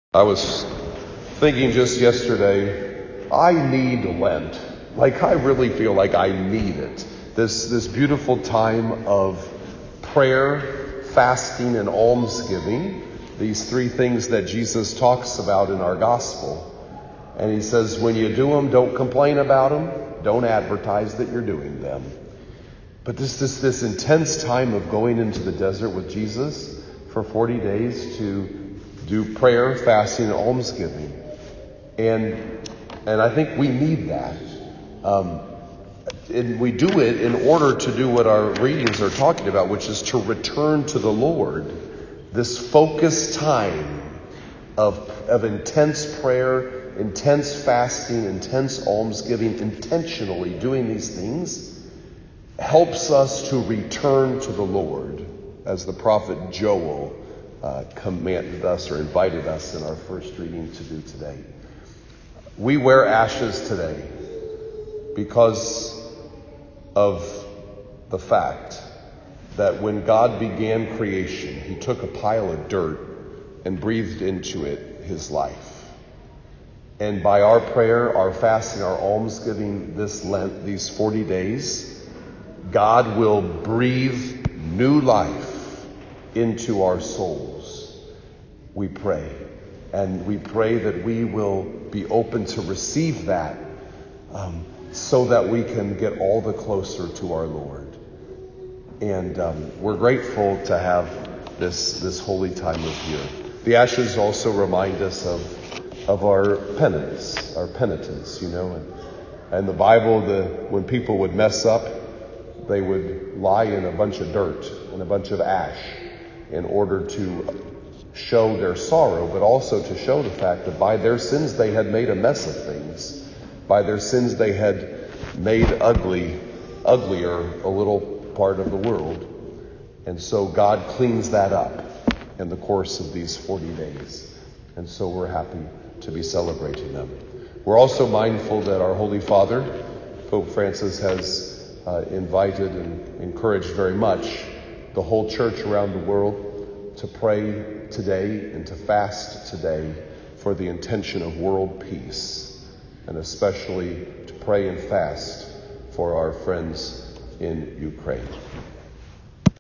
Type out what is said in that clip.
I was thinking just yesterday, I need Lent. I really feel like I need it. This beautiful time of prayer, fasting, and almsgiving. These three things that Jesus talks about in our gospel. And he says, when you do them, don't complain about them. Don't advertise that you're doing them. But this intense time of going into the desert with Jesus for 40 days to do prayer, fasting, and almsgiving. And I think we need that. And we do it in order to do what our readings are talking about, which is to return to the Lord. This focused time of intense prayer, intense fasting, intense almsgiving, intentionally doing these things helps us to return to the Lord, as the prophet Joel commanded us or invited us in our first reading to do today. We wear ashes today because of the fact that when God began creation, he took a pile of dirt and breathed into it his life. And by our prayer, our fasting, our almsgiving this Lent, these 40 days, God will breathe new life into our souls. We pray. And we pray that we will be open to receive that so that we can get all the closer to our Lord. And we're grateful to have this holy time of year. The ashes also remind us of our penitence, And the Bible, when people would mess up, they would lie in a bunch of dirt and a bunch of ash in order to show their sorrow, but also to show the fact that by their sins they had made a mess of things. By their sins they had made uglier a little part of the world. And so God cleans that up in the course of these 40 days. And so we're happy to be celebrating them. We're also mindful that our Holy Father, Pope Francis, has invited and encouraged very much the whole church around the world to pray today and to fast today for the intention of world peace, and especially to pray and fast for our friends in Ukraine.